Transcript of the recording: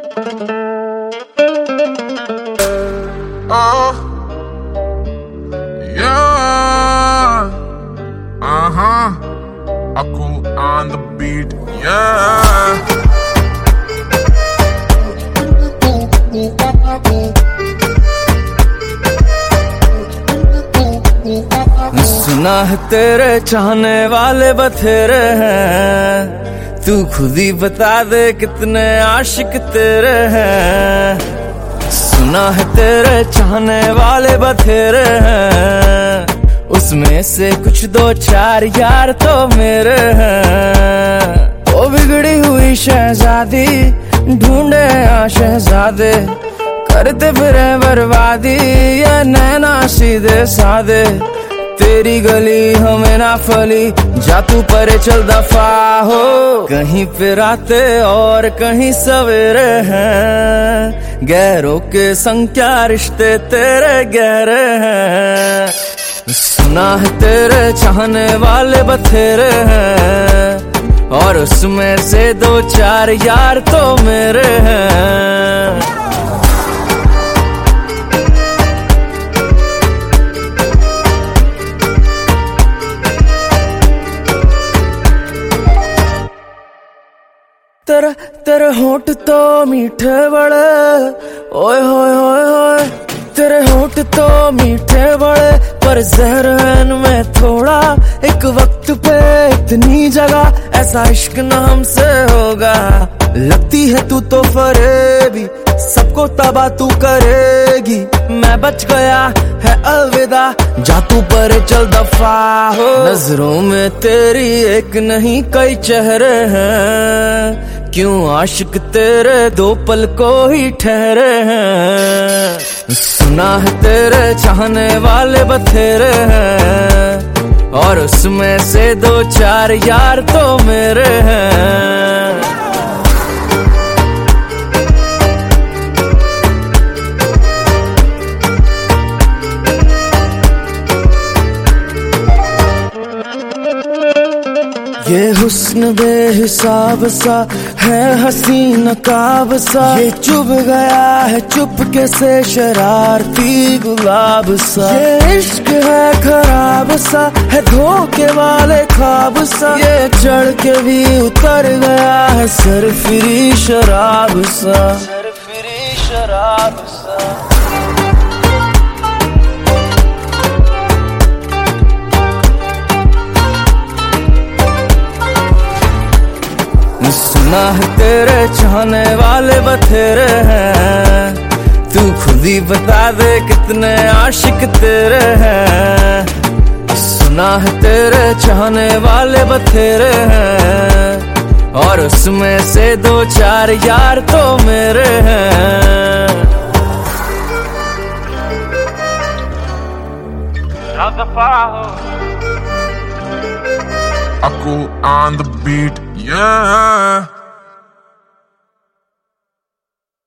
Oh, yeah. Aku on the beat, yeah. सुना है तेरे चाहने वाले बथेरे हैं, तू खुद ही बता दे कितने आशिक तेरे हैं। सुना है तेरे चाहने वाले बथेरे हैं, उसमें से कुछ दो चार यार तो मेरे हैं। ओ बिगड़ी हुई शहजादी ढूंढे आ शहजादे, करते फिरे बर्बादी ये नैना सीधे सादे। तेरी गली हमें ना फली, जा तू परे चल दफा हो। कहीं पे राते और कहीं सवेरे हैं, गहरों के संग क्या रिश्ते तेरे गहरे हैं। सुना है तेरे चाहने वाले बथेरे हैं, और उसमें से दो चार यार तो मेरे हैं। तेरे होठ तो मीठे बड़े, ओए होए होए होए। तेरे होठ तो मीठे बड़े, पर जहर है इनमें थोड़ा। एक वक्त पे इतनी जगह, ऐसा इश्क न हमसे होगा। लगती है तू तो फरेबी, सबको तबाह तू करेगी। मैं बच गया है अलविदा, जा तू पर चल दफा हो। नजरों में तेरी एक नहीं कई चेहरे हैं, क्यों आशिक तेरे दो पल को ही ठहरे हैं। सुना है तेरे चाहने वाले बथेरे हैं, और उसमें से दो चार यार तो मेरे हैं। ये हुस्न बेहिसाब सा है, हसीन काब सा। ये चुभ गया है चुपके से शरारती गुलाब सा। ये इश्क है खराब सा, है धोखे वाले ख्वाब सा। ये चढ़ के भी उतर गया है सरफिरी शराब सा, सरफिरी शराब सा। सुना है तेरे चाहने वाले बथेरे हैं, तू खुद ही बता दे कितने आशिक तेरे हैं। सुना है तेरे चाहने वाले बथेरे हैं, और उसमें से दो चार यार तो मेरे हैं। Aku on the beat, yeah.